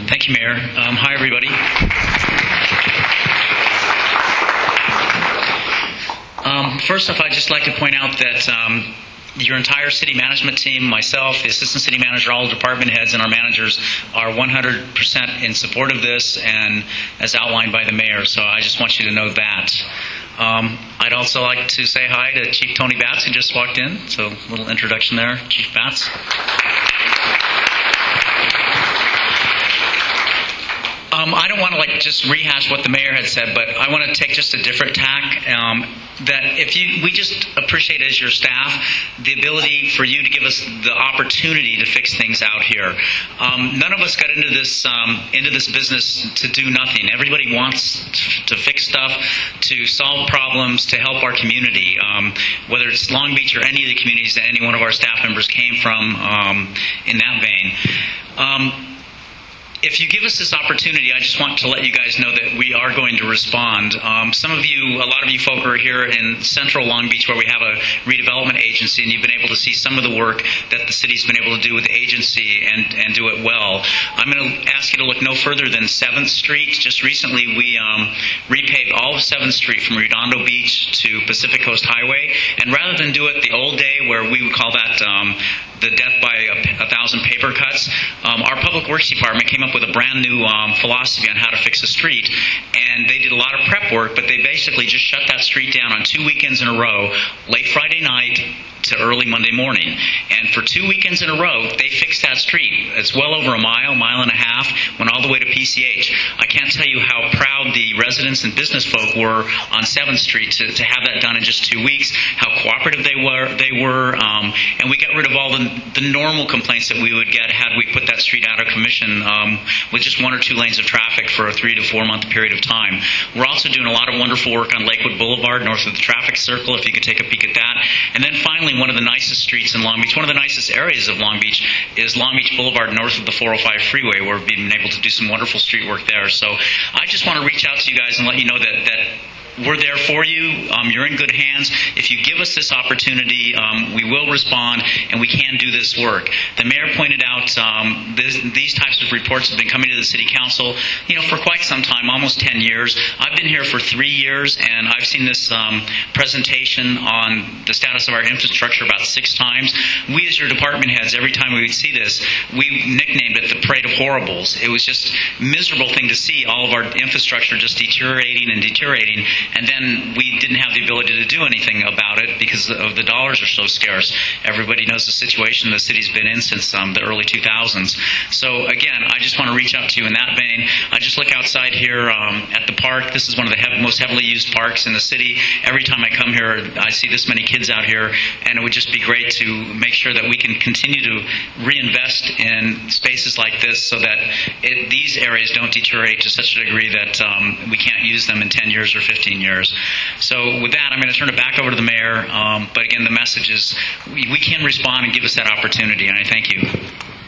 Thank you, Mayor. Hi, everybody. First off, I'd just like to point out that your entire city management team, myself, the assistant city manager, all the department heads, and our managers are 100% in support of this and as outlined by the mayor. So I just want you to know that. I'd also like to say hi to Chief Tony Batts, who just walked in. So a little introduction there, Chief Batts. I don't want to just rehash what the mayor had said, but I want to take just a different tack. We just appreciate as your staff the ability for you to give us the opportunity to fix things out here. None of us got into this business to do nothing. Everybody wants to fix stuff, to solve problems, to help our community. Whether it's Long Beach or any of the communities that any one of our staff members came from, in that vein. If you give us this opportunity, I just want to let you guys know that we are going to respond. A lot of you folk are here in central Long Beach where we have a redevelopment agency, and you've been able to see some of the work that the city's been able to do with the agency and do it well. I'm going to ask you to look no further than 7th Street. Just recently we repaved all of 7th Street from Redondo Beach to Pacific Coast Highway, and rather than do it the old day where we would call that the death by 1,000 paper cuts, our Public Works Department came up with a brand new philosophy on how to fix a street, and they did a lot of prep work, but they basically just shut that street down on 2 weekends in a row, late Friday night to early Monday morning. And for 2 weekends in a row, they fixed that street. It's well over a mile and a half, went all the way to PCH. I can't tell you how proud the residents and business folk were on 7th Street to have that done in just 2 weeks, how cooperative they were, and we got rid of all the normal complaints that we would get had we put that street out of commission with just 1 or 2 lanes of traffic for a 3 to 4 month period of time. We're also doing a lot of wonderful work on Lakewood Boulevard, north of the traffic circle, if you could take a peek at that. And then finally, one of the nicest streets in Long Beach, one of the nicest areas of Long Beach, is Long Beach Boulevard, north of the 405 freeway, where we've been able to do some wonderful street work there. So I just want to reach out to you guys and let you know that we're there for you. You're in good hands. If you give us this opportunity, we will respond, and we can do this work. The mayor pointed out these types of reports have been coming to the city council, for quite some time, almost 10 years. I've been here for 3 years, and I've seen this presentation on the status of our infrastructure about 6 times. We, as your department heads, every time we would see this, we nicknamed it the Parade of Horribles. It was just a miserable thing to see all of our infrastructure just deteriorating and deteriorating. And then we didn't have the ability to do anything about it because of the dollars are so scarce. Everybody knows the situation the city's been in since the early 2000s. So again, I just want to reach out to you in that vein. I just look outside here at the park. This is one of the most heavily used parks in the city. Every time I come here, I see this many kids out here, and it would just be great to make sure that we can continue to reinvest in spaces like this so that these areas don't deteriorate to such a degree that we can't use them in 10 years or 15 years. So with that, I'm going to turn it back over to the mayor. But again, the message is we can respond and give us that opportunity, and I thank you.